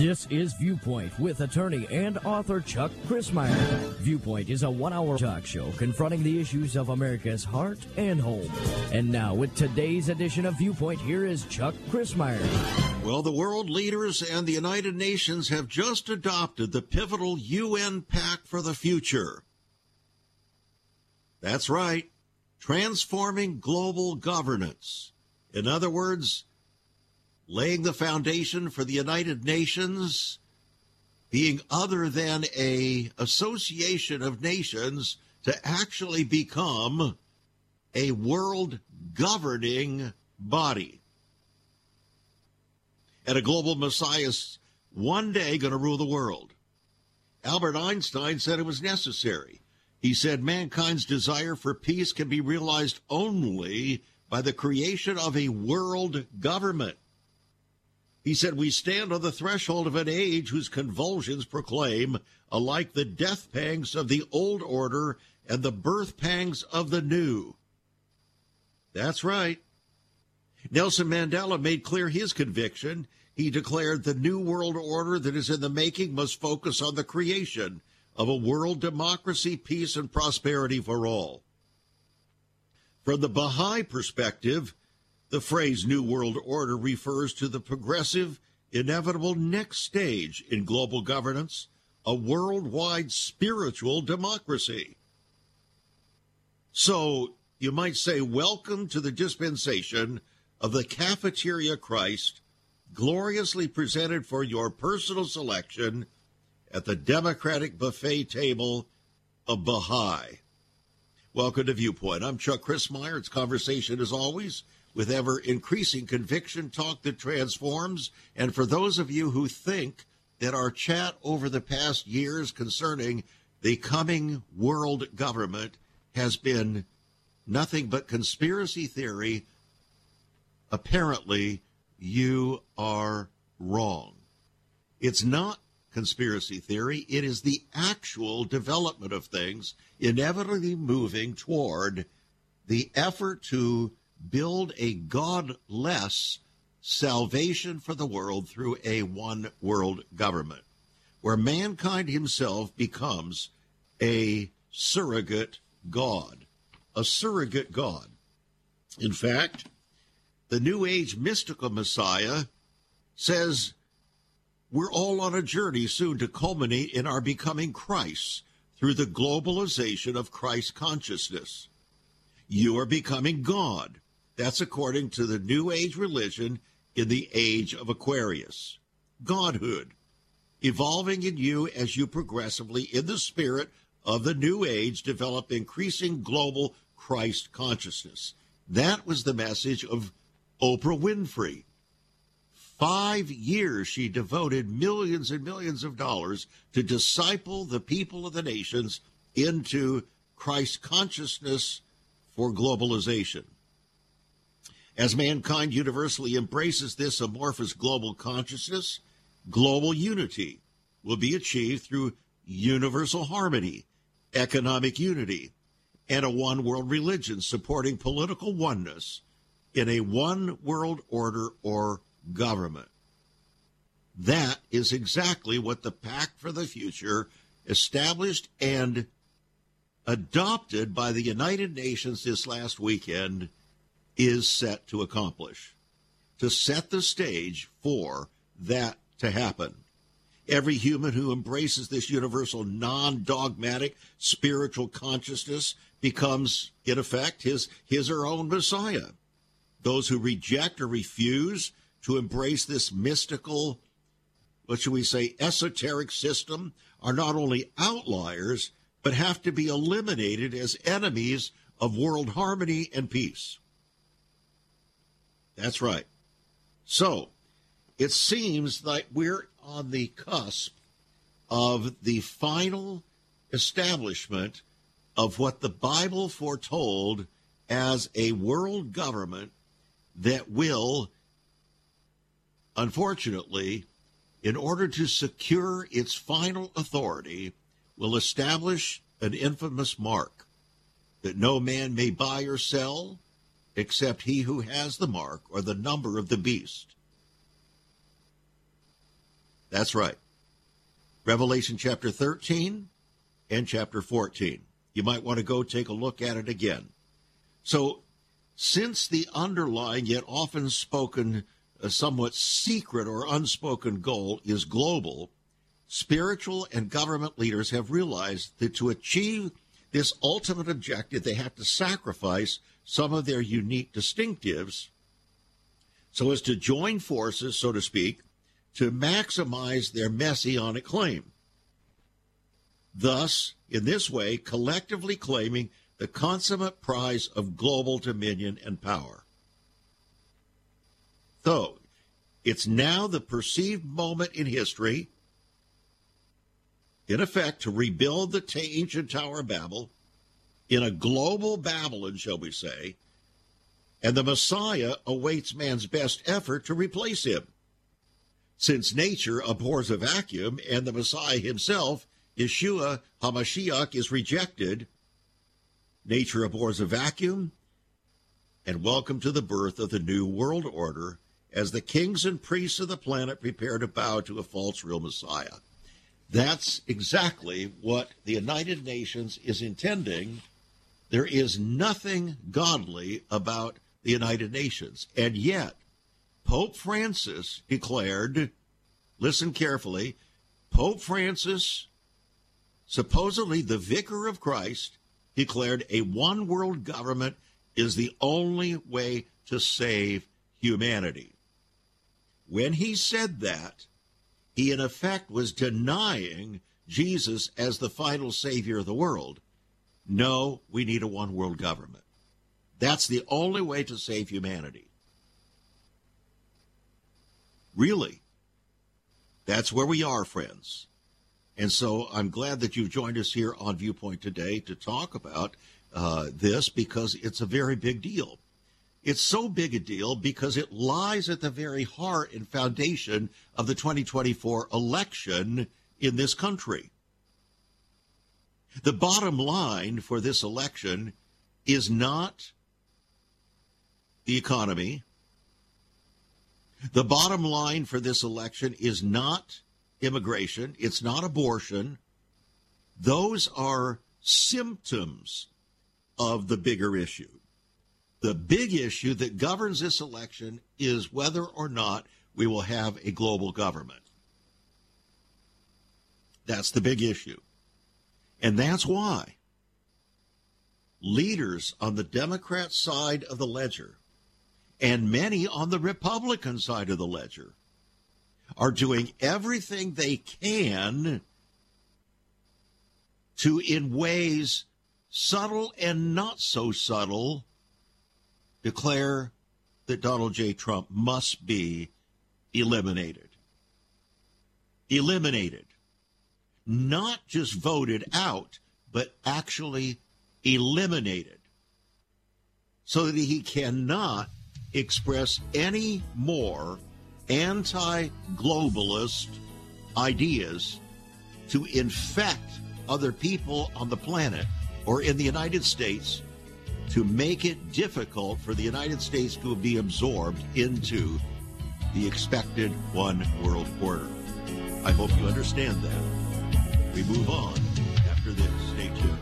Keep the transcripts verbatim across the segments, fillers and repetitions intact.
This is Viewpoint with attorney and author Chuck Crismier. Viewpoint is a one-hour talk show confronting the issues of America's heart and home. And now, with today's edition of Viewpoint, here is Chuck Crismier. Well, the world leaders and the United Nations have just adopted the pivotal U N Pact for the Future. That's right, transforming global governance. In other words, laying the foundation for the United Nations being other than a association of nations to actually become a world governing body. And a global Messiah is one day going to rule the world. Albert Einstein said it was necessary. He said mankind's desire for peace can be realized only by the creation of a world government. He said, we stand on the threshold of an age whose convulsions proclaim alike the death pangs of the old order and the birth pangs of the new. That's right. Nelson Mandela made clear his conviction. He declared the new world order that is in the making must focus on the creation of a world democracy, peace, and prosperity for all. From the Baha'i perspective, the phrase New World Order refers to the progressive, inevitable next stage in global governance, a worldwide spiritual democracy. So you might say, welcome to the dispensation of the Cafeteria Christ, gloriously presented for your personal selection at the democratic buffet table of Baha'i. Welcome to Viewpoint. I'm Chuck Crismier. It's conversation, as always, with ever-increasing conviction, talk that transforms. And for those of you who think that our chat over the past years concerning the coming world government has been nothing but conspiracy theory, apparently you are wrong. It's not conspiracy theory. It is the actual development of things, inevitably moving toward the effort to build a godless salvation for the world through a one world government, where mankind himself becomes a surrogate God, a surrogate God. In fact, the New Age mystical Messiah says we're all on a journey soon to culminate in our becoming Christ through the globalization of Christ consciousness. You are becoming God. That's according to the New Age religion in the age of Aquarius. Godhood, evolving in you as you progressively, in the spirit of the New Age, develop increasing global Christ consciousness. That was the message of Oprah Winfrey. Five years she devoted millions and millions of dollars to disciple the people of the nations into Christ consciousness for globalization. As mankind universally embraces this amorphous global consciousness, global unity will be achieved through universal harmony, economic unity, and a one-world religion supporting political oneness in a one-world order or government. That is exactly what the Pact for the Future, established and adopted by the United Nations this last weekend, is set to accomplish, to set the stage for that to happen. Every human who embraces this universal, non-dogmatic spiritual consciousness becomes, in effect, his, his or her own Messiah. Those who reject or refuse to embrace this mystical, what should we say, esoteric system are not only outliers, but have to be eliminated as enemies of world harmony and peace. That's right. So it seems like we're on the cusp of the final establishment of what the Bible foretold as a world government that will, unfortunately, in order to secure its final authority, will establish an infamous mark that no man may buy or sell except he who has the mark or the number of the beast. That's right. Revelation chapter thirteen and chapter fourteen. You might want to go take a look at it again. So, since the underlying yet often spoken, uh, somewhat secret or unspoken goal is global, spiritual and government leaders have realized that to achieve this ultimate objective, they have to sacrifice some of their unique distinctives so as to join forces, so to speak, to maximize their messianic claim. Thus, in this way, collectively claiming the consummate prize of global dominion and power. So, it's now the perceived moment in history, in effect, to rebuild the ta- ancient Tower of Babel in a global Babylon, shall we say, and the Messiah awaits man's best effort to replace him. Since nature abhors a vacuum and the Messiah himself, Yeshua HaMashiach, is rejected, nature abhors a vacuum, and welcome to the birth of the new world order as the kings and priests of the planet prepare to bow to a false real Messiah. That's exactly what the United Nations is intending. There is nothing godly about the United Nations. And yet, Pope Francis declared, listen carefully, Pope Francis, supposedly the vicar of Christ, declared a one-world government is the only way to save humanity. When he said that, he in effect was denying Jesus as the final savior of the world. No, we need a one-world government. That's the only way to save humanity. Really. That's where we are, friends. And so I'm glad that you've joined us here on Viewpoint today to talk about uh, this, because it's a very big deal. It's so big a deal because it lies at the very heart and foundation of the twenty twenty-four election in this country. The bottom line for this election is not the economy. The bottom line for this election is not immigration. It's not abortion. Those are symptoms of the bigger issue. The big issue that governs this election is whether or not we will have a global government. That's the big issue. And that's why leaders on the Democrat side of the ledger and many on the Republican side of the ledger are doing everything they can to, in ways subtle and not so subtle, declare that Donald J. Trump must be eliminated. Eliminated. Not just voted out, but actually eliminated, so that he cannot express any more anti-globalist ideas to infect other people on the planet or in the United States, to make it difficult for the United States to be absorbed into the expected one world order. I hope you understand that. We move on after this. Stay tuned.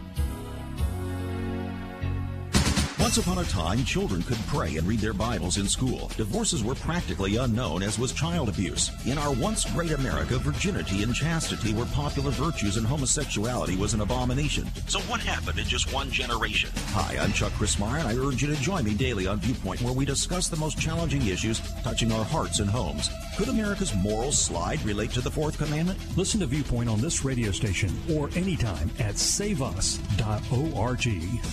Once upon a time, children could pray and read their Bibles in school. Divorces were practically unknown, as was child abuse. In our once great America, virginity and chastity were popular virtues and homosexuality was an abomination. So what happened in just one generation? Hi, I'm Chuck Crismier, and I urge you to join me daily on Viewpoint, where we discuss the most challenging issues touching our hearts and homes. Could America's moral slide relate to the Fourth Commandment? Listen to Viewpoint on this radio station or anytime at save us dot org.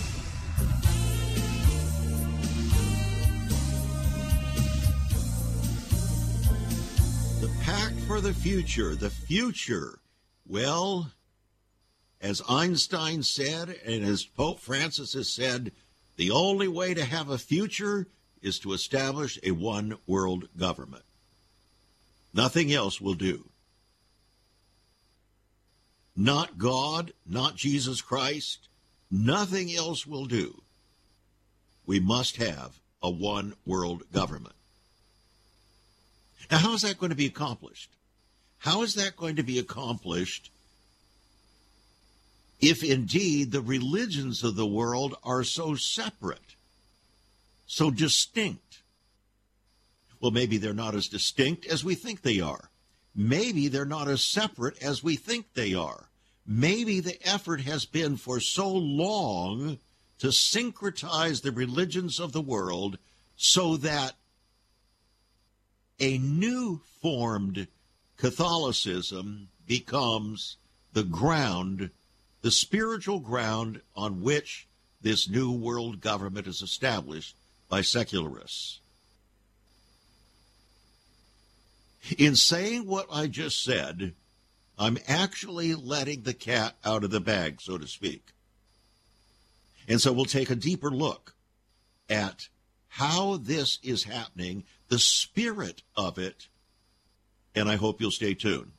For the future, the future. Well, as Einstein said, and as Pope Francis has said, the only way to have a future is to establish a one world government. Nothing else will do. Not God, not Jesus Christ, nothing else will do. We must have a one world government. Now, how is that going to be accomplished? How is that going to be accomplished if indeed the religions of the world are so separate, so distinct? Well, maybe they're not as distinct as we think they are. Maybe they're not as separate as we think they are. Maybe the effort has been for so long to syncretize the religions of the world so that a new formed Catholicism becomes the ground, the spiritual ground on which this new world government is established by secularists. In saying what I just said, I'm actually letting the cat out of the bag, so to speak. And so we'll take a deeper look at how this is happening, the spirit of it, and I hope you'll stay tuned.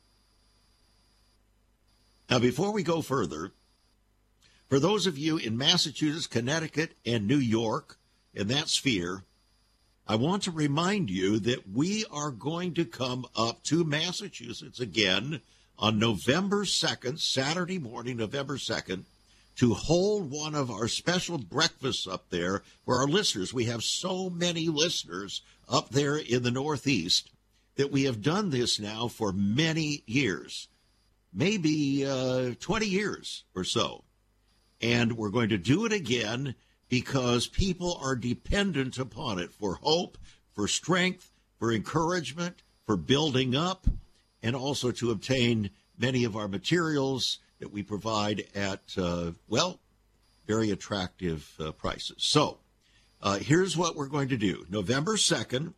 Now, before we go further, for those of you in Massachusetts, Connecticut, and New York, in that sphere, I want to remind you that we are going to come up to Massachusetts again on November second, Saturday morning, November second, to hold one of our special breakfasts up there for our listeners. We have so many listeners up there in the Northeast that we have done this now for many years, maybe uh, twenty years or so. And we're going to do it again because people are dependent upon it for hope, for strength, for encouragement, for building up, and also to obtain many of our materials that we provide at, uh, well, very attractive uh, prices. So uh, here's what we're going to do. November second,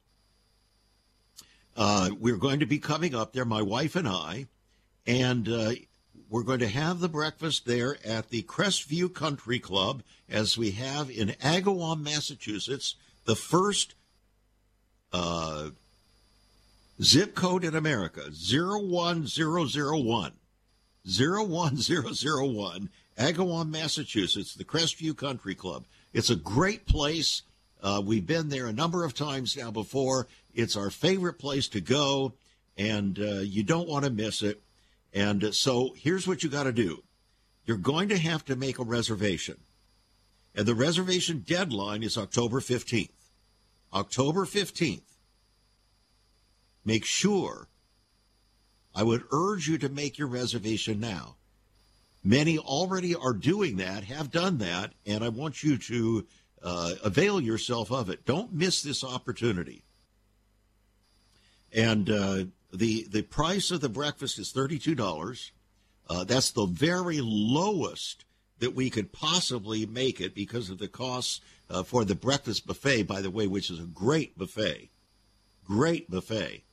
uh, we're going to be coming up there, my wife and I, and uh, we're going to have the breakfast there at the Crestview Country Club, as we have in Agawam, Massachusetts, the first uh, zip code in America, zero one zero zero one. zero one zero zero one, Agawam, Massachusetts, the Crestview Country Club. It's a great place. Uh, we've been there a number of times now before. It's our favorite place to go, and uh, you don't want to miss it. And uh, so here's what you got to do. You're going to have to make a reservation. And the reservation deadline is October fifteenth. October fifteenth. Make sure, I would urge you to make your reservation now. Many already are doing that, have done that, and I want you to uh, avail yourself of it. Don't miss this opportunity. And uh, the the price of the breakfast is thirty-two dollars. Uh, that's the very lowest that we could possibly make it because of the costs uh, for the breakfast buffet, by the way, which is a great buffet. Great buffet.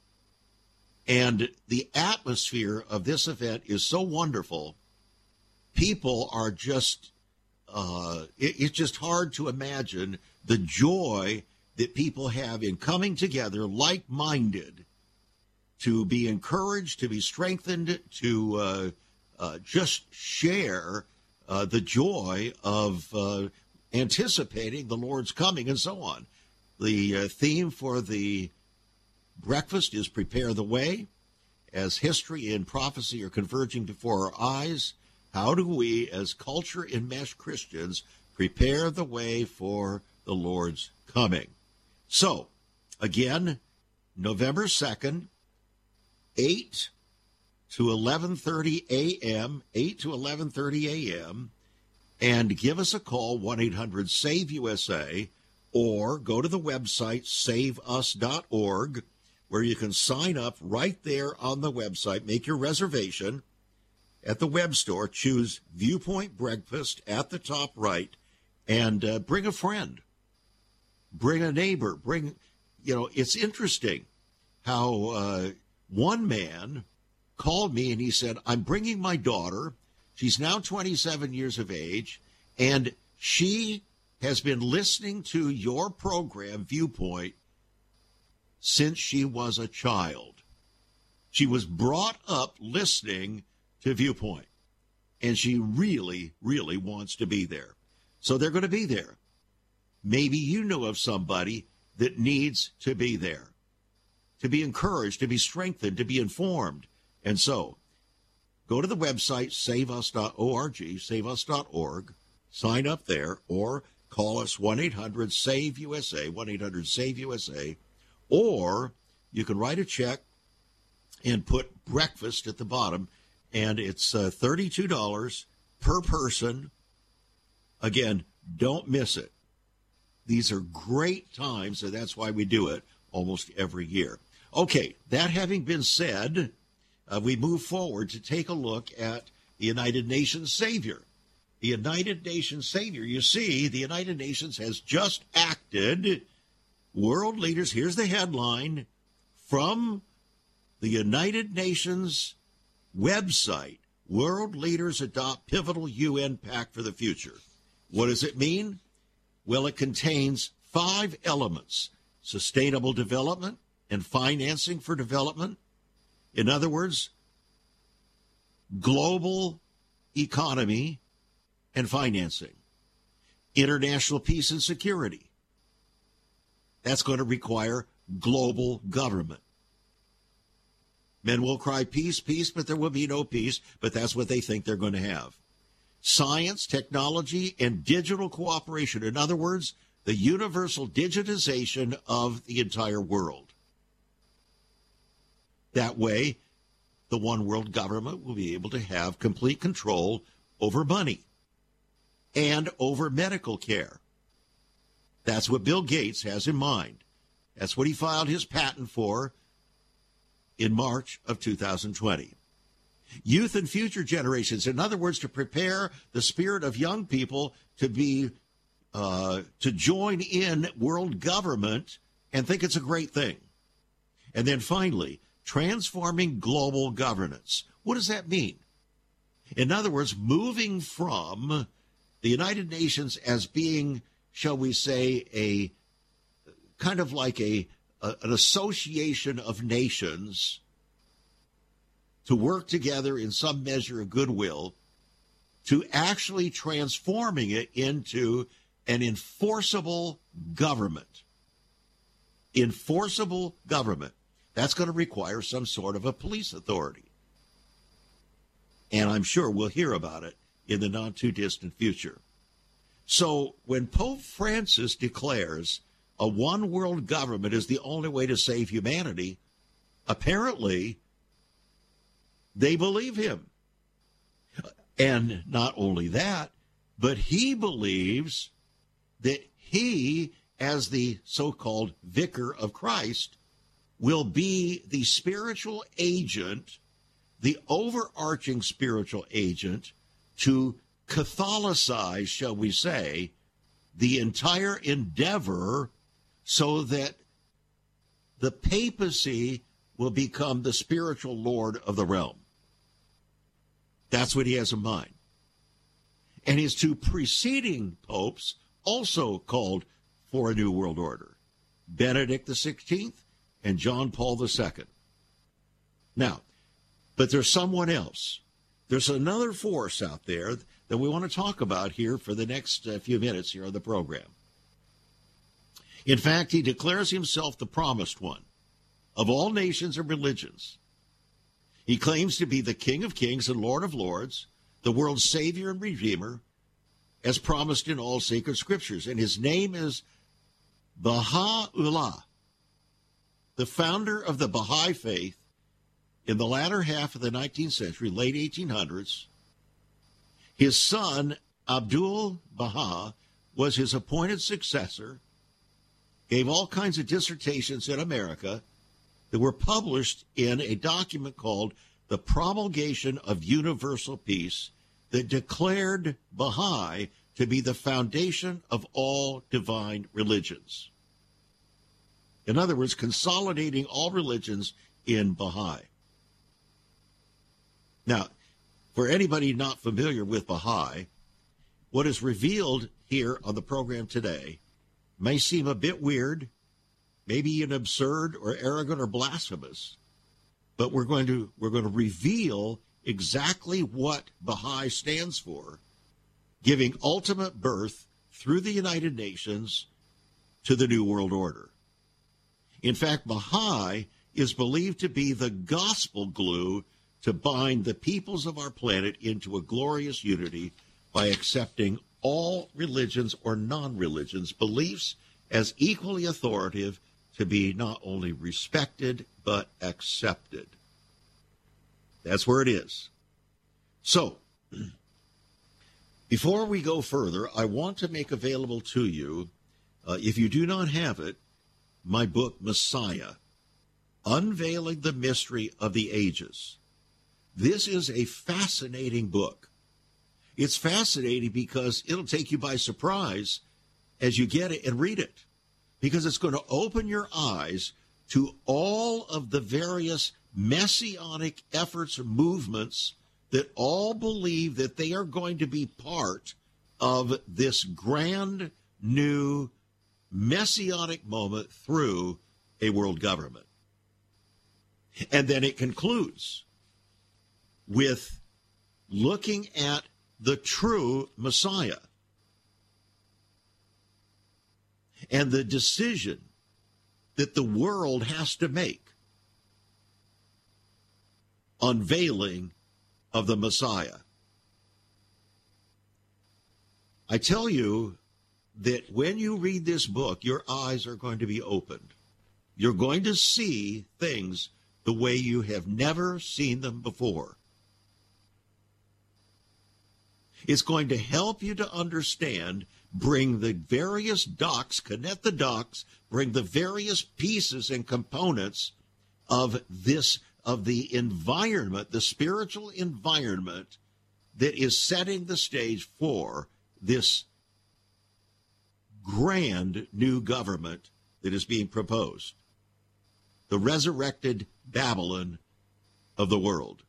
And the atmosphere of this event is so wonderful. People are just, uh, it, it's just hard to imagine the joy that people have in coming together like-minded to be encouraged, to be strengthened, to uh, uh, just share uh, the joy of uh, anticipating the Lord's coming and so on. The uh, theme for the breakfast is Prepare the Way. As history and prophecy are converging before our eyes, how do we, as culture-enmeshed Christians, prepare the way for the Lord's coming? So, again, November second, eight to eleven thirty a.m., eight to eleven thirty a.m., and give us a call, one eight hundred save U S A, or go to the website, save us dot org, where you can sign up right there on the website, make your reservation at the web store, choose Viewpoint Breakfast at the top right, and uh, bring a friend, bring a neighbor, bring, you know, it's interesting how uh, one man called me and he said, I'm bringing my daughter. She's now twenty-seven years of age, and she has been listening to your program, Viewpoint, since she was a child. She was brought up listening to Viewpoint, and she really, really wants to be there. So they're going to be there. Maybe you know of somebody that needs to be there. to be encouraged, to be strengthened, to be informed. And so, go to the website, save us dot org, save us dot org, sign up there, or call us one eight hundred save U S A, one eight hundred save U S A, or you can write a check and put breakfast at the bottom, and it's uh, thirty-two dollars per person. Again, don't miss it. These are great times, and that's why we do it almost every year. Okay, that having been said, uh, we move forward to take a look at the United Nations Savior. The United Nations Savior. You see, the United Nations has just acted. World leaders, here's the headline from the United Nations website. World leaders adopt pivotal U N pact for the future. What does it mean? Well, it contains five elements: sustainable development and financing for development. In other words, global economy and financing. International peace and security. That's going to require global government. Men will cry peace, peace, but there will be no peace, but that's what they think they're going to have. Science, technology, and digital cooperation. In other words, the universal digitization of the entire world. That way, the one world government will be able to have complete control over money and over medical care. That's what Bill Gates has in mind. That's what he filed his patent for in March of two thousand twenty. Youth and future generations, in other words, to prepare the spirit of young people to be uh, to join in world government and think it's a great thing. And then finally, transforming global governance. What does that mean? In other words, moving from the United Nations as being, shall we say, a kind of like a, a an association of nations to work together in some measure of goodwill, to actually transforming it into an enforceable government. Enforceable government. That's going to require some sort of a police authority. And I'm sure we'll hear about it in the not-too-distant future. So when Pope Francis declares a one-world government is the only way to save humanity, apparently they believe him. And not only that, but he believes that he, as the so-called vicar of Christ, will be the spiritual agent, the overarching spiritual agent to Catholicize, shall we say, the entire endeavor so that the papacy will become the spiritual lord of the realm. That's what he has in mind. And his two preceding popes also called for a new world order, Benedict the sixteenth and John Paul the Second. Now, but there's someone else. There's another force out there that we want to talk about here for the next uh, few minutes here on the program. In fact, he declares himself the promised one of all nations and religions. He claims to be the King of Kings and Lord of Lords, the world's Savior and Redeemer, as promised in all sacred scriptures. And his name is Baha'u'llah, the founder of the Baha'i faith in the latter half of the nineteenth century, late eighteen hundreds. His son, Abdul Baha, was his appointed successor, gave all kinds of dissertations in America that were published in a document called The Promulgation of Universal Peace that declared Baha'i to be the foundation of all divine religions. In other words, consolidating all religions in Baha'i. Now, for anybody not familiar with Baha'i, what is revealed here on the program today may seem a bit weird, maybe even absurd or arrogant or blasphemous, but we're going to we're going to reveal exactly what Baha'i stands for, giving ultimate birth through the United Nations to the New World Order. In fact, Baha'i is believed to be the gospel glue to bind the peoples of our planet into a glorious unity by accepting all religions or non-religions, beliefs as equally authoritative to be not only respected but accepted. That's where it is. So, before we go further, I want to make available to you, uh, if you do not have it, my book, Messiah, Unveiling the Mystery of the Ages. This is a fascinating book. It's fascinating because it'll take you by surprise as you get it and read it, because it's going to open your eyes to all of the various messianic efforts and movements that all believe that they are going to be part of this grand new messianic moment through a world government. And then it concludes with looking at the true Messiah and the decision that the world has to make, unveiling of the Messiah. I tell you that when you read this book, your eyes are going to be opened. You're going to see things the way you have never seen them before. It's going to help you to understand, bring the various dots, connect the dots, bring the various pieces and components of this, of the environment, the spiritual environment that is setting the stage for this grand new government that is being proposed. The resurrected Babylon of the world.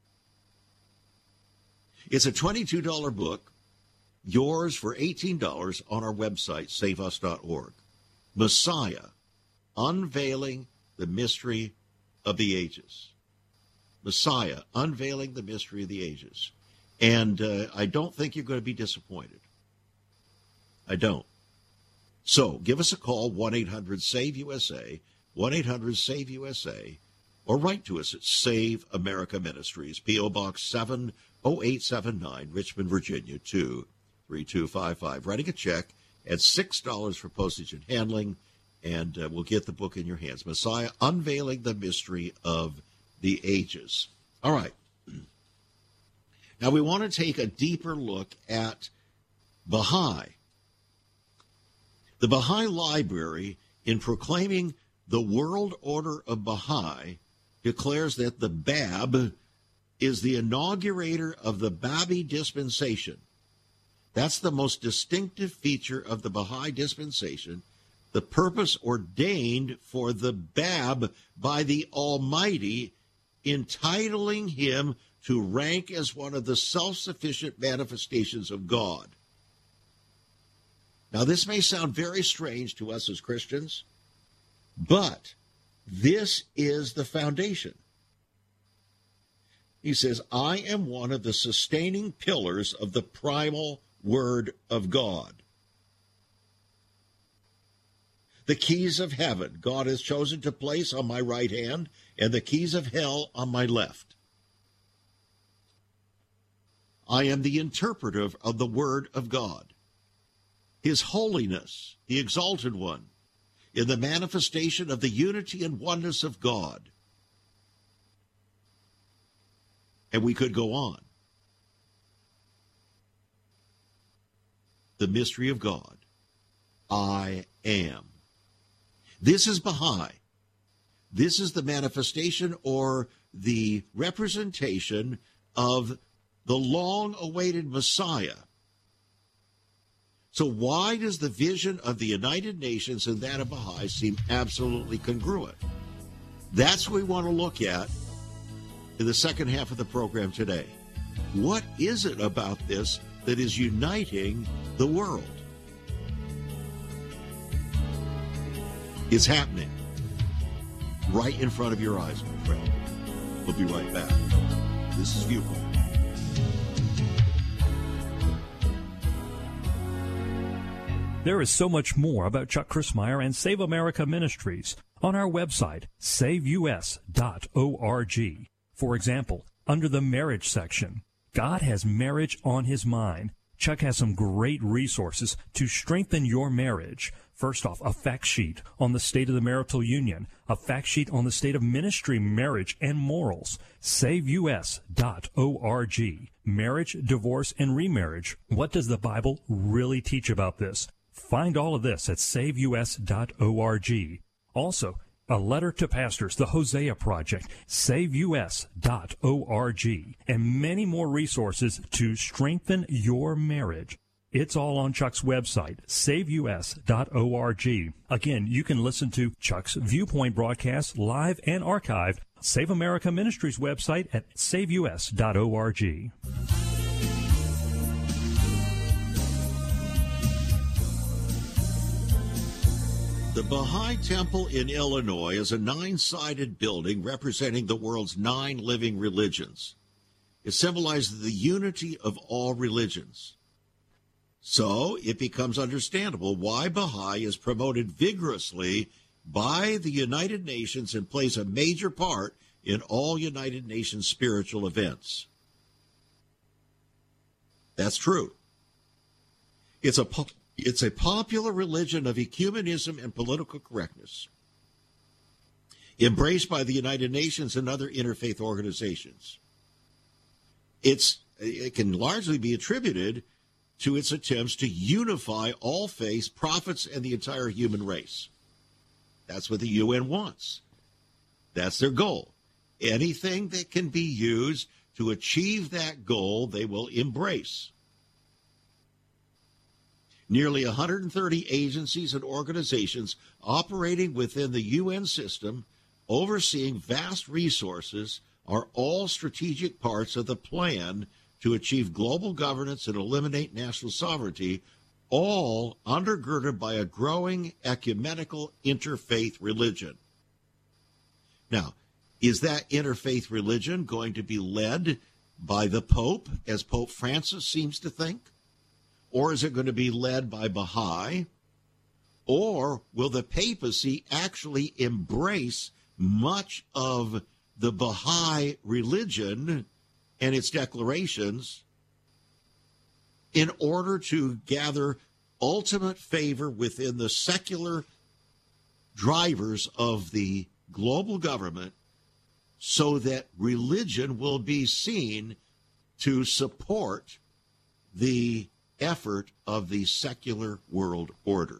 It's a twenty-two dollars book, yours for eighteen dollars on our website, save us dot org. Messiah, Unveiling the Mystery of the Ages. Messiah, Unveiling the Mystery of the Ages. And uh, I don't think you're going to be disappointed. I don't. So give us a call, one eight hundred save U S A, one eight hundred save U S A, or write to us at Save America Ministries, P O. Box seven oh eight seven nine, Richmond, Virginia, two three two five five. Writing a check at six dollars for postage and handling, and uh, we'll get the book in your hands. Messiah, Unveiling the Mystery of the Ages. All right. Now we want to take a deeper look at Baha'i. The Baha'i Library, in proclaiming the world order of Baha'i, declares that the Bab is the inaugurator of the Babi dispensation. That's the most distinctive feature of the Baha'i dispensation, the purpose ordained for the Bab by the Almighty, entitling him to rank as one of the self-sufficient manifestations of God. Now, this may sound very strange to us as Christians, but this is the foundation. He says, I am one of the sustaining pillars of the primal Word of God. The keys of heaven God has chosen to place on my right hand, and the keys of hell on my left. I am the interpreter of the Word of God. His holiness, the exalted one, in the manifestation of the unity and oneness of God. And we could go on. The mystery of God. I am. This is Baha'i. This is the manifestation or the representation of the long-awaited Messiah. So why does the vision of the United Nations and that of Baha'i seem absolutely congruent? That's what we want to look at in the second half of the program today. What is it about this that is uniting the world? It's happening right in front of your eyes, my friend. We'll be right back. This is Viewpoint. There is so much more about Chuck Crismier and Save America Ministries. on our website, save u s dot org. For example, under the marriage section, God has marriage on his mind. Chuck has some great resources to strengthen your marriage. First off, a fact sheet on the state of the marital union, a fact sheet on the state of ministry, marriage, and morals. save u s dot org. Marriage, divorce, and remarriage. What does the Bible really teach about this? Find all of this at save u s dot org. Also, a letter to pastors, the Hosea Project, save u s dot org, and many more resources to strengthen your marriage. It's all on Chuck's website, save u s dot org. Again, you can listen to Chuck's Viewpoint broadcast live and archived. Save America Ministries website at save u s dot org. The Baha'i Temple in Illinois is a nine-sided building representing the world's nine living religions. It symbolizes the unity of all religions. So it becomes understandable why Baha'i is promoted vigorously by the United Nations and plays a major part in all United Nations spiritual events. That's true. It's a It's a popular religion of ecumenism and political correctness, embraced by the United Nations and other interfaith organizations. It's, it can largely be attributed to its attempts to unify all faiths, prophets, and the entire human race. That's what the U N wants. That's their goal. Anything that can be used to achieve that goal, they will embrace. Nearly one hundred thirty agencies and organizations operating within the U N system, overseeing vast resources, are all strategic parts of the plan to achieve global governance and eliminate national sovereignty, all undergirded by a growing ecumenical interfaith religion. Now, is that interfaith religion going to be led by the Pope, as Pope Francis seems to think? Or is it going to be led by Baha'i? Or will the papacy actually embrace much of the Baha'i religion and its declarations in order to gather ultimate favor within the secular drivers of the global government, so that religion will be seen to support the effort of the secular world order?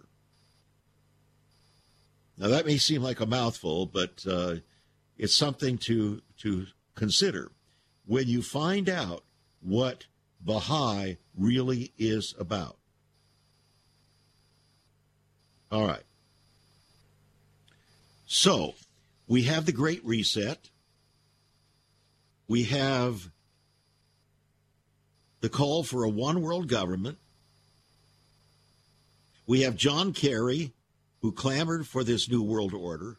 Now, that may seem like a mouthful, but uh, it's something to to consider when you find out what Baha'i really is about. All right. So, we have the Great Reset. We have the call for a one-world government. We have John Kerry, who clamored for this new world order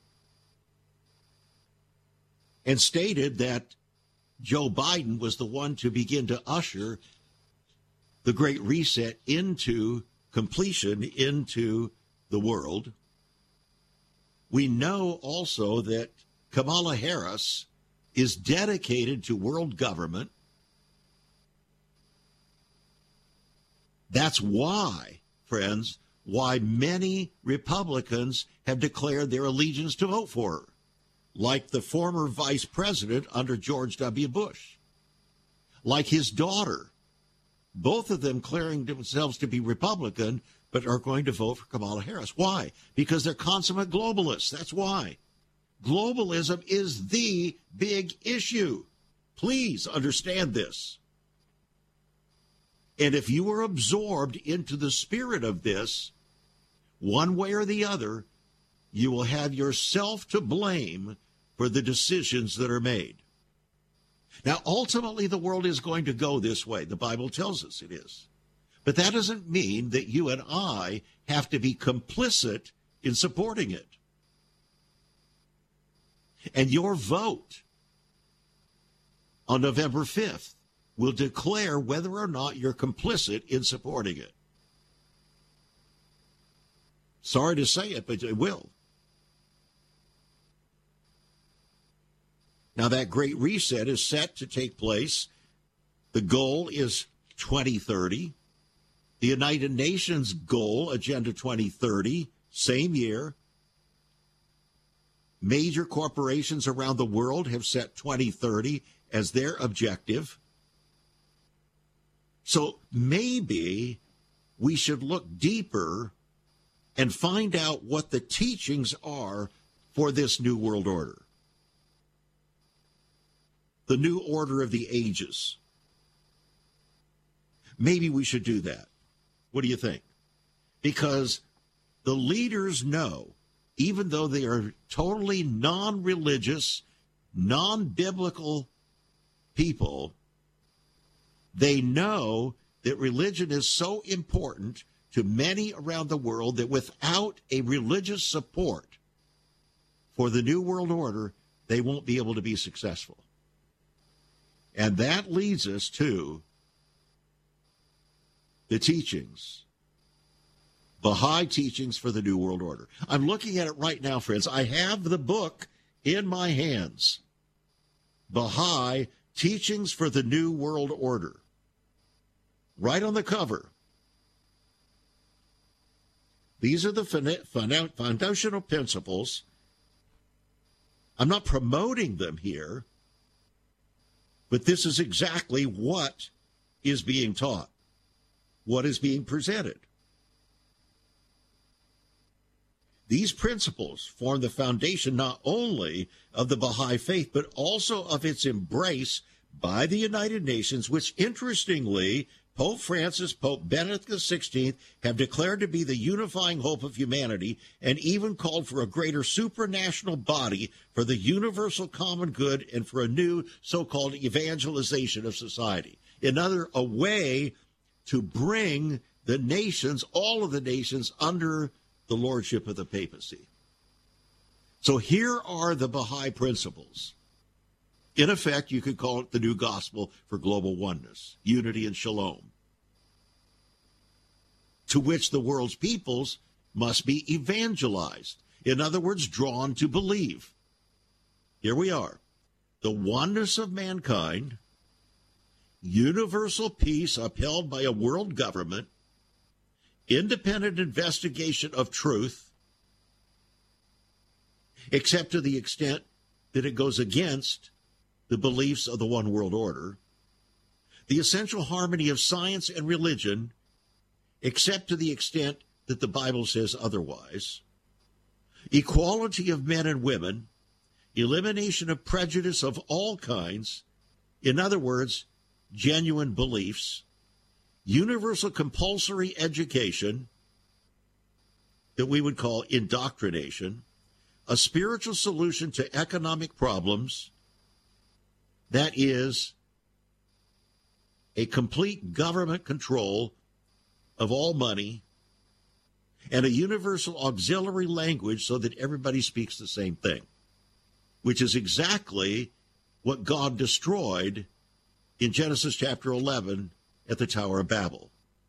and stated that Joe Biden was the one to begin to usher the Great Reset into completion, into the world. We know also that Kamala Harris is dedicated to world government. That's why, friends, why many Republicans have declared their allegiance to vote for her, like the former vice president under George W. Bush, like his daughter, both of them declaring themselves to be Republican, but are going to vote for Kamala Harris. Why? Because they're consummate globalists. That's why. Globalism is the big issue. Please understand this. And if you are absorbed into the spirit of this, one way or the other, you will have yourself to blame for the decisions that are made. Now, ultimately, the world is going to go this way. The Bible tells us it is. But that doesn't mean that you and I have to be complicit in supporting it. And your vote on November fifth will declare whether or not you're complicit in supporting it. Sorry to say it, but it will. Now, that Great Reset is set to take place. The goal is twenty thirty. The United Nations goal, Agenda twenty thirty, same year. Major corporations around the world have set twenty thirty as their objective. So maybe we should look deeper and find out what the teachings are for this new world order. The new order of the ages. Maybe we should do that. What do you think? Because the leaders know, even though they are totally non-religious, non-biblical people, they know that religion is so important to many around the world that without a religious support for the New World Order, they won't be able to be successful. And that leads us to the teachings, Baha'i teachings for the New World Order. I'm looking at it right now, friends. I have the book in my hands, Baha'i Teachings for the New World Order. Right on the cover. These are the foundational principles. I'm not promoting them here, but this is exactly what is being taught, what is being presented. These principles form the foundation not only of the Baha'i faith, but also of its embrace by the United Nations, which, interestingly, Pope Francis, Pope Benedict the sixteenth have declared to be the unifying hope of humanity and even called for a greater supranational body for the universal common good and for a new so-called evangelization of society. Another, a way to bring the nations, all of the nations, under the lordship of the papacy. So here are the Baha'i principles. In effect, you could call it the new gospel for global oneness, unity and shalom, to which the world's peoples must be evangelized. In other words, drawn to believe. Here we are. The oneness of mankind, universal peace upheld by a world government, independent investigation of truth, except to the extent that it goes against the beliefs of the one world order, the essential harmony of science and religion, except to the extent that the Bible says otherwise, equality of men and women, elimination of prejudice of all kinds, in other words, genuine beliefs, universal compulsory education that we would call indoctrination, a spiritual solution to economic problems, that is a complete government control of all money, and a universal auxiliary language so that everybody speaks the same thing, which is exactly what God destroyed in Genesis chapter eleven at the Tower of Babel.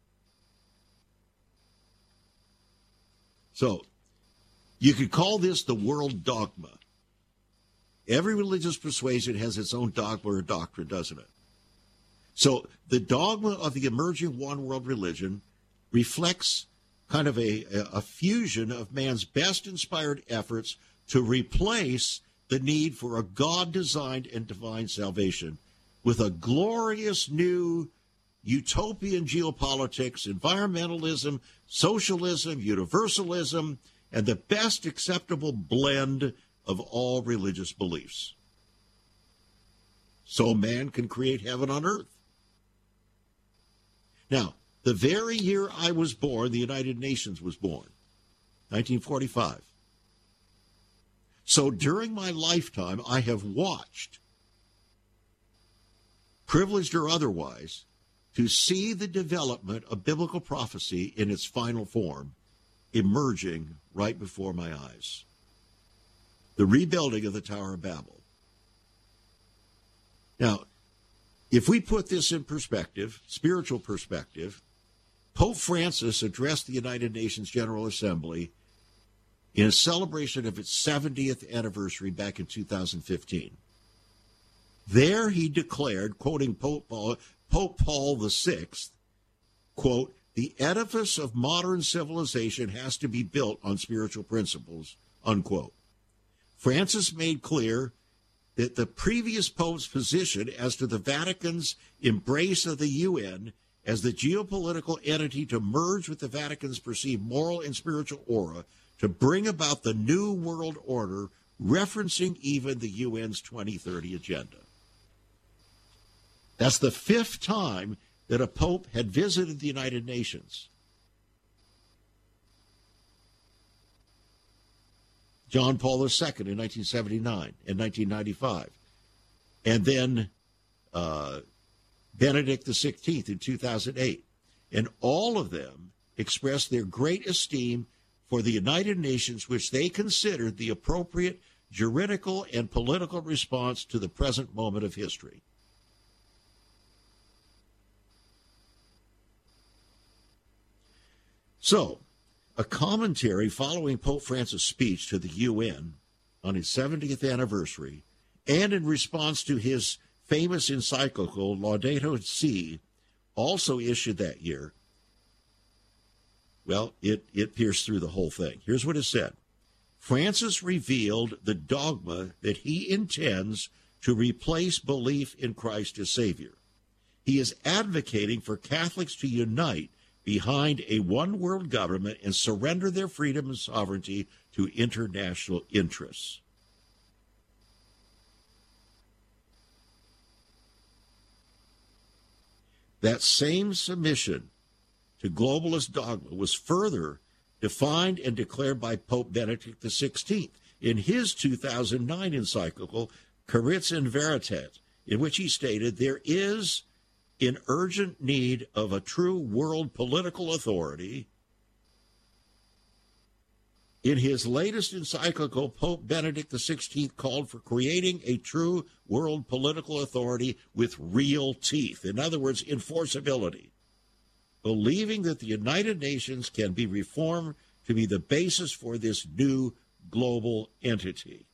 So, you could call this the world dogma. Every religious persuasion has its own dogma or doctrine, doesn't it? So, the dogma of the emerging one world religion reflects kind of a, a fusion of man's best inspired efforts to replace the need for a God-designed and divine salvation with a glorious new utopian geopolitics, environmentalism, socialism, universalism, and the best acceptable blend of all religious beliefs. So man can create heaven on earth. Now, the very year I was born, the United Nations was born, nineteen forty-five. So during my lifetime, I have watched, privileged or otherwise, to see the development of biblical prophecy in its final form emerging right before my eyes. The rebuilding of the Tower of Babel. Now, if we put this in perspective, spiritual perspective, Pope Francis addressed the United Nations General Assembly in a celebration of its seventieth anniversary back in two thousand fifteen. There he declared, quoting Pope Paul, Pope Paul the Sixth, quote, "The edifice of modern civilization has to be built on spiritual principles," unquote. Francis made clear that the previous Pope's position as to the Vatican's embrace of the U N as the geopolitical entity to merge with the Vatican's perceived moral and spiritual aura to bring about the new world order, referencing even the U N's twenty thirty agenda. That's the fifth time that a pope had visited the United Nations. John Paul the Second in nineteen seventy-nine and nineteen ninety-five. And then uh, Benedict the Sixteenth in two thousand eight. And all of them expressed their great esteem for the United Nations, which they considered the appropriate juridical and political response to the present moment of history. So, a commentary following Pope Francis' speech to the U N on his seventieth anniversary, and in response to his famous encyclical Laudato Si, also issued that year, well, it, it pierced through the whole thing. Here's what it said. Francis revealed the dogma that he intends to replace belief in Christ as Savior. He is advocating for Catholics to unite behind a one-world government and surrender their freedom and sovereignty to international interests. That same submission to globalist dogma was further defined and declared by Pope Benedict the Sixteenth in his two thousand nine encyclical Carità in Veritate, in which he stated there is in urgent need of a true world political authority. In his latest encyclical, Pope Benedict the Sixteenth called for creating a true world political authority with real teeth. In other words, enforceability. Believing that the United Nations can be reformed to be the basis for this new global entity.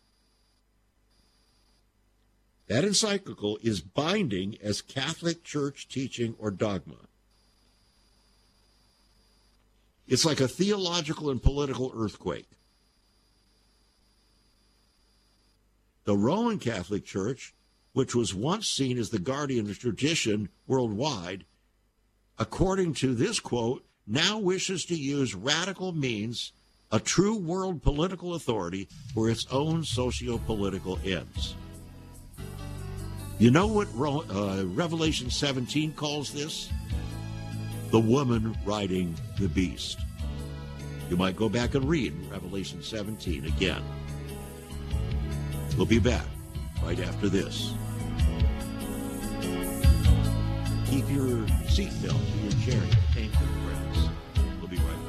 That encyclical is binding as Catholic Church teaching or dogma. It's like a theological and political earthquake. The Roman Catholic Church, which was once seen as the guardian of tradition worldwide, according to this quote, now wishes to use radical means, a true world political authority, for its own socio-political ends. You know what uh, Revelation seventeen calls this? The woman riding the beast. You might go back and read Revelation seventeen again. We'll be back right after this. Keep your seatbelt to your chair, painful friends. We'll be right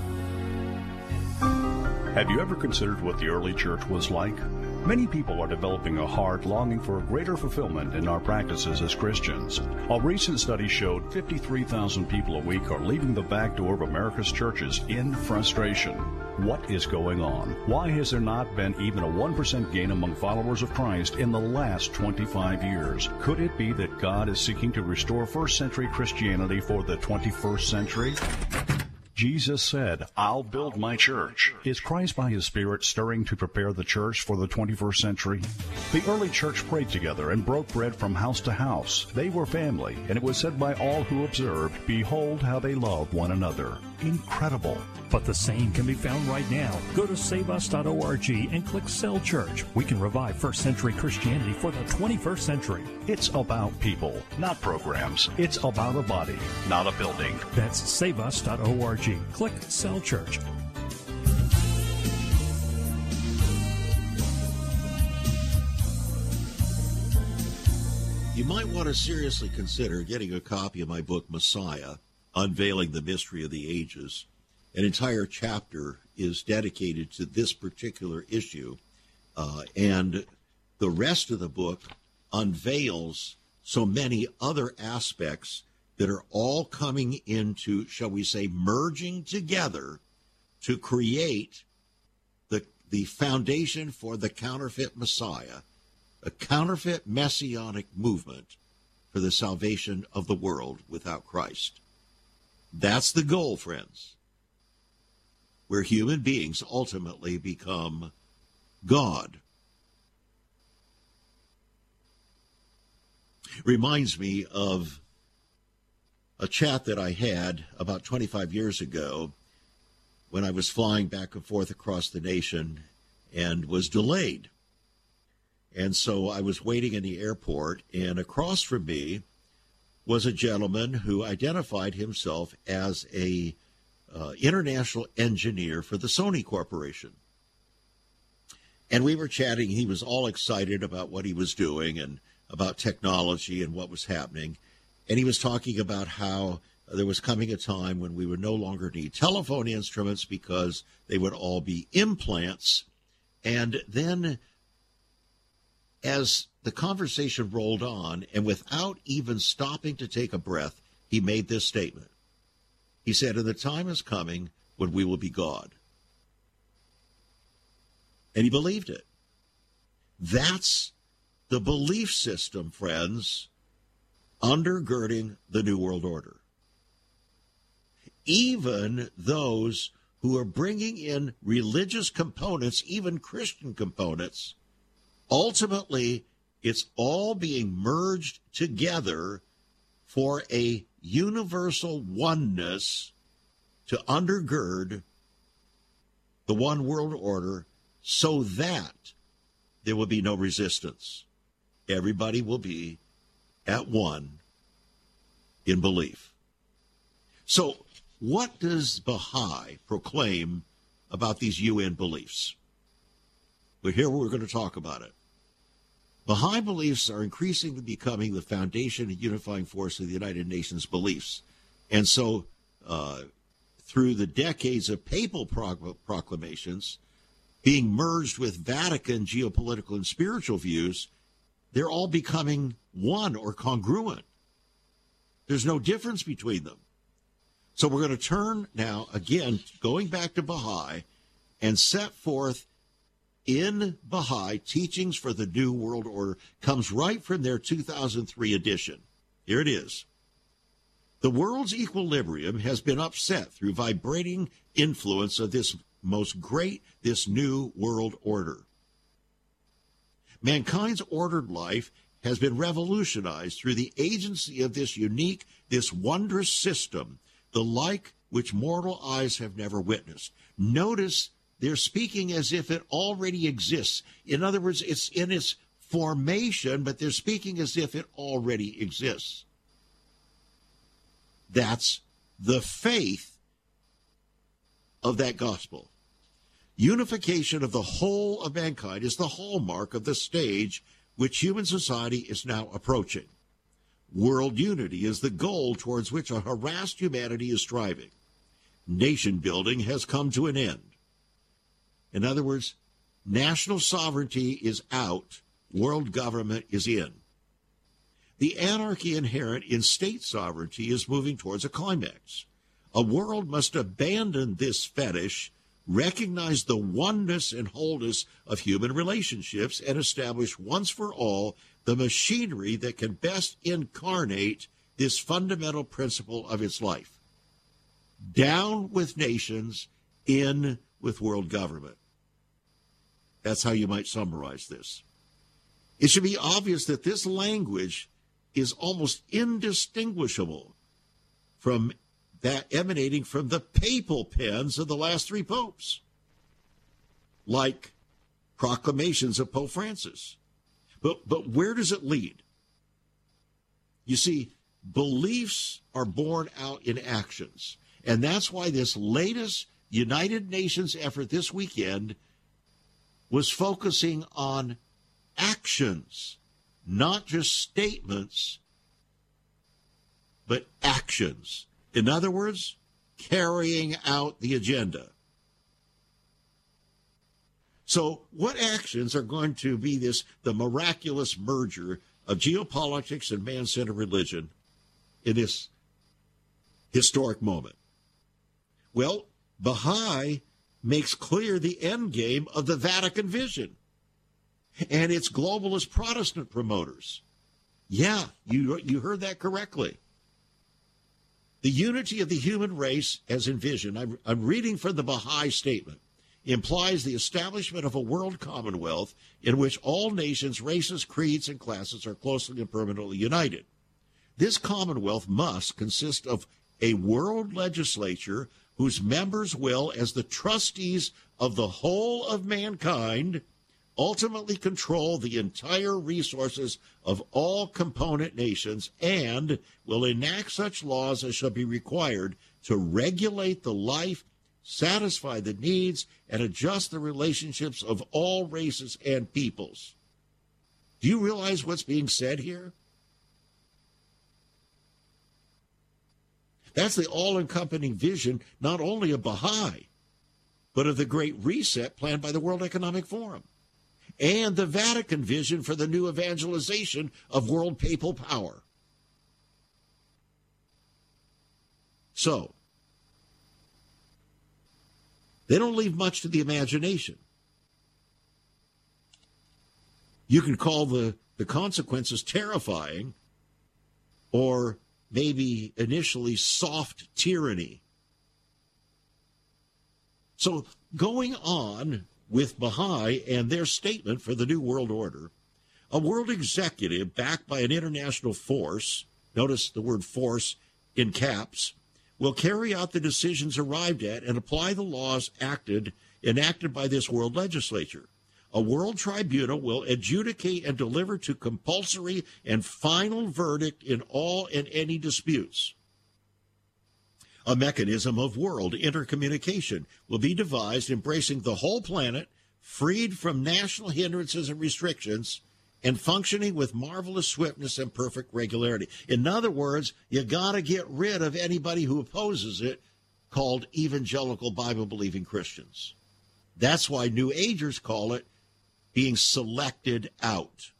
back. Have you ever considered what the early church was like? Many people are developing a heart longing for a greater fulfillment in our practices as Christians. A recent study showed fifty-three thousand people a week are leaving the back door of America's churches in frustration. What is going on? Why has there not been even a one percent gain among followers of Christ in the last twenty-five years? Could it be that God is seeking to restore first century Christianity for the twenty-first century? Jesus said, I'll build my church. Is Christ by his Spirit stirring to prepare the church for the twenty-first century? The early church prayed together and broke bread from house to house. They were family, and it was said by all who observed, behold how they love one another. Incredible. But the same can be found right now. Go to save us dot org and click Cell Church. We can revive first century Christianity for the twenty-first century. It's about people, not programs. It's about a body, not a building. That's save us dot org. Click Cell Church. You might want to seriously consider getting a copy of my book, Messiah, Unveiling the Mystery of the Ages. An entire chapter is dedicated to this particular issue, uh, and the rest of the book unveils so many other aspects that are all coming into, shall we say, merging together to create the, the foundation for the counterfeit Messiah, a counterfeit messianic movement for the salvation of the world without Christ. That's the goal, friends, where human beings ultimately become God. Reminds me of a chat that I had about twenty-five years ago when I was flying back and forth across the nation and was delayed. And so I was waiting in the airport, and across from me was a gentleman who identified himself as a uh, international engineer for the Sony Corporation. And we were chatting. He was all excited about what he was doing and about technology and what was happening. And he was talking about how there was coming a time when we would no longer need telephone instruments because they would all be implants. And then as the conversation rolled on, and without even stopping to take a breath, he made this statement. He said, and the time is coming when we will be God. And he believed it. That's the belief system, friends, undergirding the New World Order. Even those who are bringing in religious components, even Christian components, ultimately, it's all being merged together for a universal oneness to undergird the one world order so that there will be no resistance. Everybody will be at one in belief. So what does Baha'i proclaim about these U N beliefs? Well, here we're going to talk about it. Baha'i beliefs are increasingly becoming the foundation and unifying force of the United Nations beliefs. And so uh, through the decades of papal pro- proclamations being merged with Vatican geopolitical and spiritual views, they're all becoming one or congruent. There's no difference between them. So we're going to turn now, again, going back to Baha'i, and set forth in Baha'i Teachings for the New World Order. Comes right from their two thousand three edition. Here it is. The world's equilibrium has been upset through vibrating influence of this most great, this new world order. Mankind's ordered life has been revolutionized through the agency of this unique, this wondrous system, the like which mortal eyes have never witnessed. Notice they're speaking as if it already exists. In other words, it's in its formation, but they're speaking as if it already exists. That's the faith of that gospel. Unification of the whole of mankind is the hallmark of the stage which human society is now approaching. World unity is the goal towards which a harassed humanity is striving. Nation building has come to an end. In other words, national sovereignty is out, world government is in. The anarchy inherent in state sovereignty is moving towards a climax. A world must abandon this fetish, recognize the oneness and wholeness of human relationships, and establish once for all the machinery that can best incarnate this fundamental principle of its life. Down with nations, in with world government. That's how you might summarize this. It should be obvious that this language is almost indistinguishable from that emanating from the papal pens of the last three popes, like proclamations of Pope Francis. But, but where does it lead? You see, beliefs are born out in actions. And that's why this latest United Nations effort this weekend was focusing on actions, not just statements, but actions. In other words, carrying out the agenda. So what actions are going to be this, the miraculous merger of geopolitics and man-centered religion in this historic moment? Well, Baha'i makes clear the end game of the Vatican vision. and its globalist Protestant promoters. Yeah, you, you heard that correctly. The unity of the human race as envisioned, I'm, I'm reading from the Baha'i statement, implies the establishment of a world commonwealth in which all nations, races, creeds, and classes are closely and permanently united. This commonwealth must consist of a world legislature whose members will, as the trustees of the whole of mankind, ultimately control the entire resources of all component nations and will enact such laws as shall be required to regulate the life, satisfy the needs, and adjust the relationships of all races and peoples. Do you realize what's being said here? That's the all-encompassing vision not only of Baha'i, but of the Great Reset planned by the World Economic Forum and the Vatican vision for the new evangelization of world papal power. So, they don't leave much to the imagination. You can call the, the consequences terrifying or maybe initially soft tyranny. So going on with Baha'i and their statement for the New World Order, a world executive backed by an international force, notice the word force in caps, will carry out the decisions arrived at and apply the laws acted enacted by this world legislature. A world tribunal will adjudicate and deliver to compulsory and final verdict in all and any disputes. A mechanism of world intercommunication will be devised embracing the whole planet, freed from national hindrances and restrictions, and functioning with marvelous swiftness and perfect regularity. In other words, you got to get rid of anybody who opposes it, called evangelical Bible-believing Christians. That's why New Agers call it being selected out.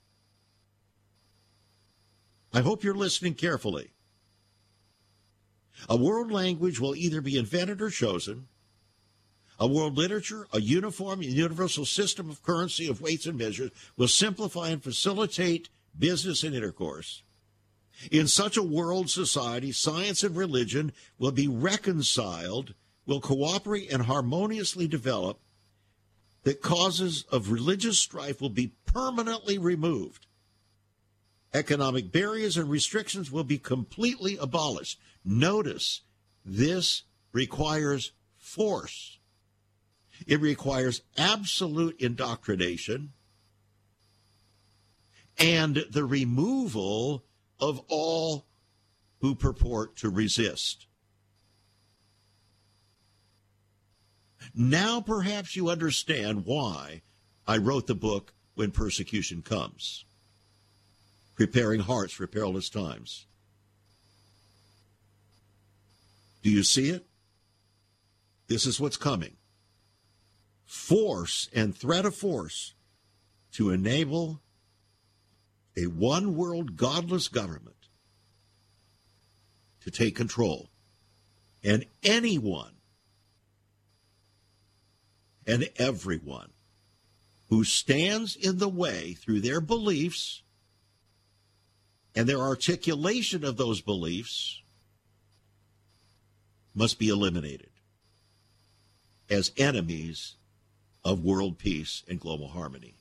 I hope you're listening carefully. A world language will either be invented or chosen. A world literature, a uniform and universal system of currency of weights and measures will simplify and facilitate business and intercourse. In such a world society, science and religion will be reconciled, will cooperate and harmoniously develop. The causes of religious strife will be permanently removed. Economic barriers and restrictions will be completely abolished. Notice, this requires force. It requires absolute indoctrination and the removal of all who purport to resist. Now perhaps you understand why I wrote the book When Persecution Comes, Preparing Hearts for Perilous Times. Do you see it? This is what's coming. Force and threat of force to enable a one-world godless government to take control. And anyone and everyone who stands in the way through their beliefs and their articulation of those beliefs must be eliminated as enemies of world peace and global harmony.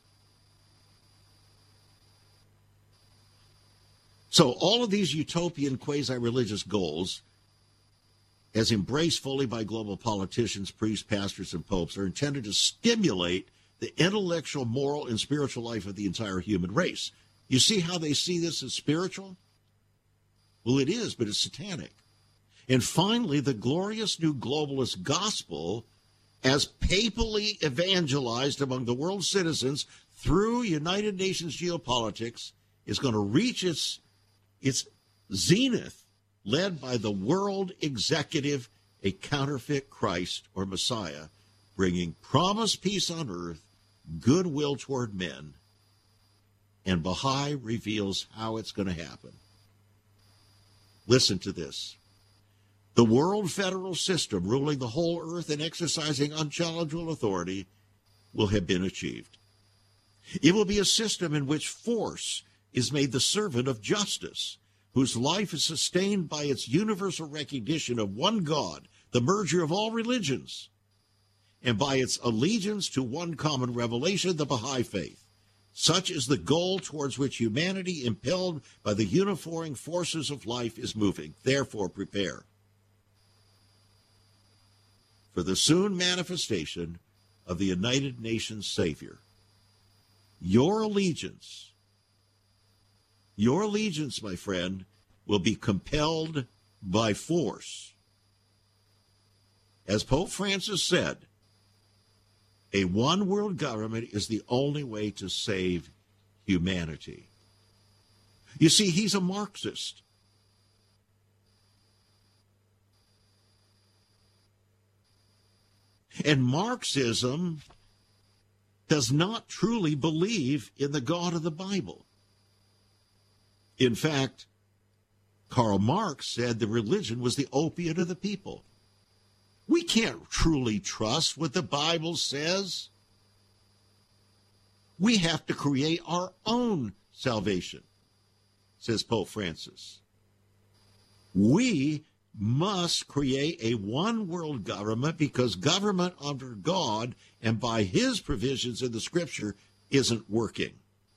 So all of these utopian quasi-religious goals, as embraced fully by global politicians, priests, pastors, and popes, are intended to stimulate the intellectual, moral, and spiritual life of the entire human race. You see how they see this as spiritual? Well, it is, but it's satanic. And finally, the glorious new globalist gospel, as papally evangelized among the world's citizens through United Nations geopolitics, is going to reach its, its zenith, led by the world executive, a counterfeit Christ or Messiah, bringing promised peace on earth, goodwill toward men. And Baha'i reveals how it's going to happen. Listen to this. The world federal system ruling the whole earth and exercising unchallengeable authority will have been achieved. It will be a system in which force is made the servant of justice, whose life is sustained by its universal recognition of one God, the merger of all religions, and by its allegiance to one common revelation, the Baha'i faith. Such is the goal towards which humanity, impelled by the unifying forces of life, is moving. Therefore, prepare for the soon manifestation of the United Nations Savior. Your allegiance, your allegiance, my friend, will be compelled by force. As Pope Francis said, a one-world government is the only way to save humanity. You see, he's a Marxist. And Marxism does not truly believe in the God of the Bible. In fact, Karl Marx said the religion was the opiate of the people. We can't truly trust what the Bible says. We have to create our own salvation, says Pope Francis. We must create a one-world government because government under God and by his provisions in the Scripture isn't working.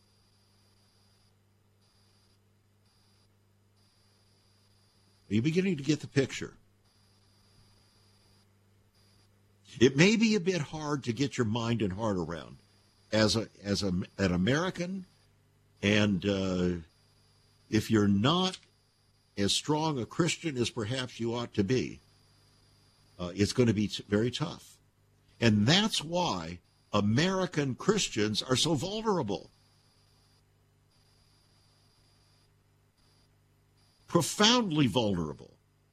Are you beginning to get the picture? It may be a bit hard to get your mind and heart around as a as a, an American, and uh, if you're not as strong a Christian as perhaps you ought to be, uh, it's going to be t- very tough. And that's why American Christians are so vulnerable. Profoundly vulnerable.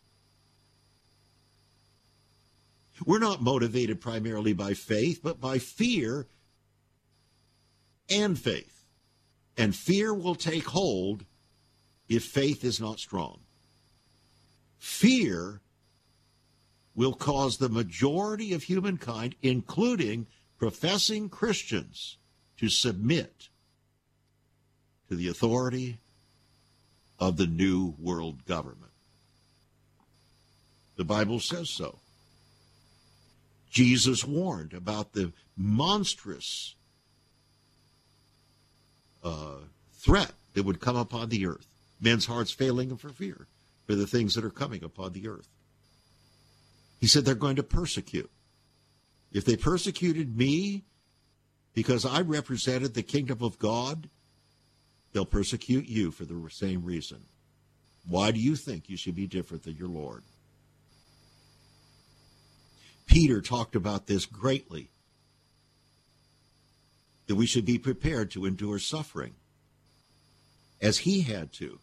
We're not motivated primarily by faith, but by fear and faith. And fear will take hold if faith is not strong. Fear will cause the majority of humankind, including professing Christians, to submit to the authority of the new world government. The Bible says so. Jesus warned about the monstrous uh, threat that would come upon the earth. Men's hearts failing them for fear for the things that are coming upon the earth. He said they're going to persecute. If they persecuted me because I represented the kingdom of God, they'll persecute you for the same reason. Why do you think you should be different than your Lord? Peter talked about this greatly, that we should be prepared to endure suffering, as he had to.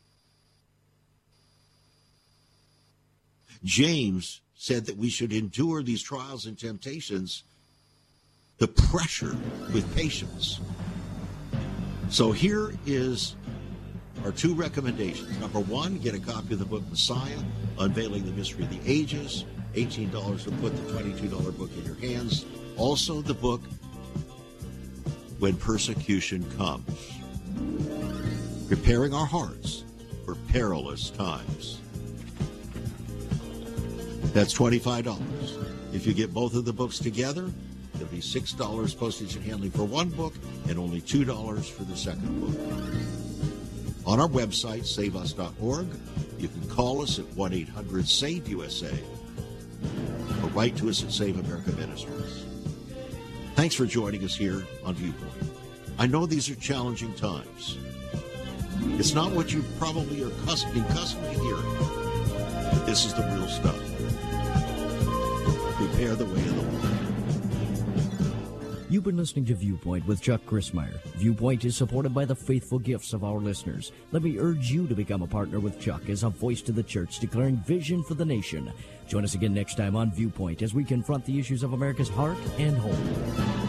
James said that we should endure these trials and temptations, the pressure, with patience. So here is our two recommendations. Number one, get a copy of the book Messiah, Unveiling the Mystery of the Ages. eighteen dollars will put the twenty-two dollars book in your hands. Also the book When Persecution Comes, Preparing Our Hearts for Perilous Times. That's twenty-five dollars. If you get both of the books together, it'll be six dollars postage and handling for one book and only two dollars for the second book. On our website, save us dot org, you can call us at one eight hundred save U S A or write to us at Save America Ministries. Thanks for joining us here on Viewpoint. I know these are challenging times. It's not what you probably are accustomed to hearing, but this is the real stuff. Prepare the way of the Lord. You've been listening to Viewpoint with Chuck Crismier. Viewpoint is supported by the faithful gifts of our listeners. Let me urge you to become a partner with Chuck as a voice to the church declaring vision for the nation. Join us again next time on Viewpoint as we confront the issues of America's heart and home.